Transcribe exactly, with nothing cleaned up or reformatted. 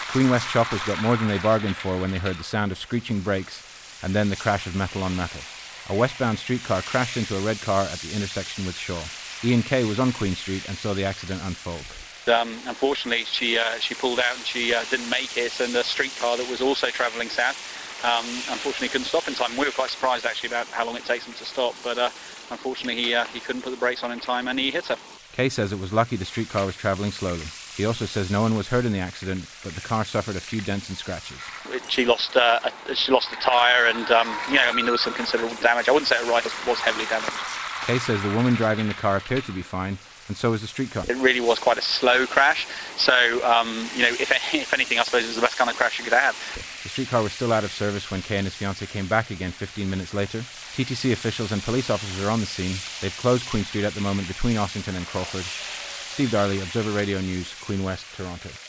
Queen West shoppers got more than they bargained for when they heard the sound of screeching brakes and then the crash of metal on metal. A westbound streetcar crashed into a red car at the intersection with Shaw. Ian Kay was on Queen Street and saw the accident unfold. Um, unfortunately, she uh, she pulled out and she uh, didn't make it, and the streetcar that was also travelling south, um, unfortunately couldn't stop in time. We were quite surprised actually about how long it takes them to stop, but uh, unfortunately he uh, he couldn't put the brakes on in time and he hit her. Kay says it was lucky the streetcar was travelling slowly. He also says no one was hurt in the accident, but the car suffered a few dents and scratches. She lost uh, a, she lost a tyre, and um, you know, I mean, there was some considerable damage. I wouldn't say her ride was heavily damaged. Kay says the woman driving the car appeared to be fine, and so was the streetcar. It really was quite a slow crash, so um, you know, if, if anything, I suppose it was the best kind of crash you could have. The streetcar was still out of service when Kay and his fiancée came back again fifteen minutes later. T T C officials and police officers are on the scene. They've closed Queen Street at the moment between Ossington and Crawford. Steve Darley, Observer Radio News, Queen West, Toronto.